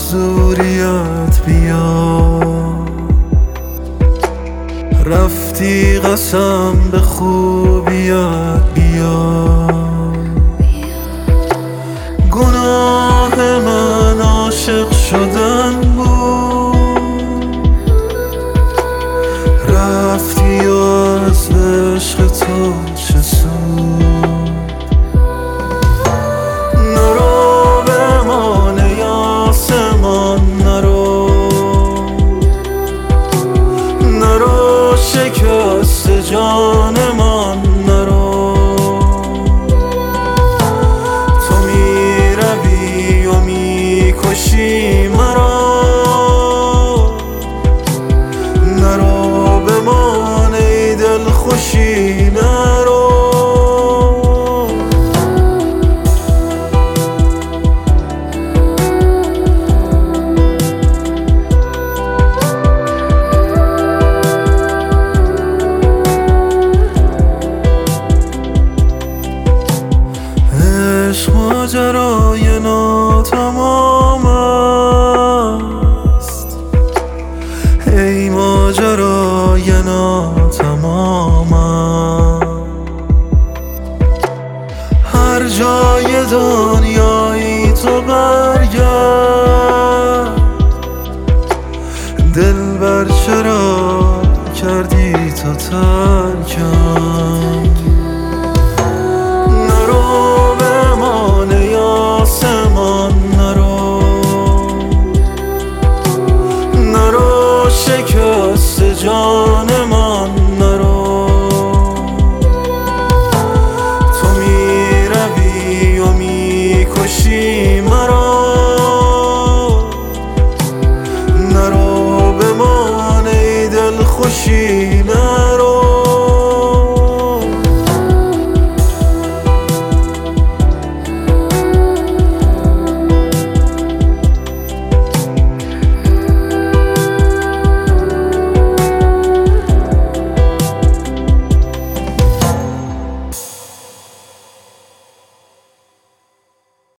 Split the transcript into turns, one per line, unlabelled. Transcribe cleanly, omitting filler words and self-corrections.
زوریت بیا، رفتی قسم به خوبیت بیا. گناه من عاشق شدن بود، رفتی و از عشق تو چه سود. نرو بمان ای آسمان، نرو شکست جانمان، نرو. تو می روی و می کشی مرا، نرو بمان ای دل خوشی، نرو. عشق ماجرای ناتمام است، ای ماجرای ناتمام. هر جای دنیایی تو برگرد، دلبر چرا کردی تو تر؟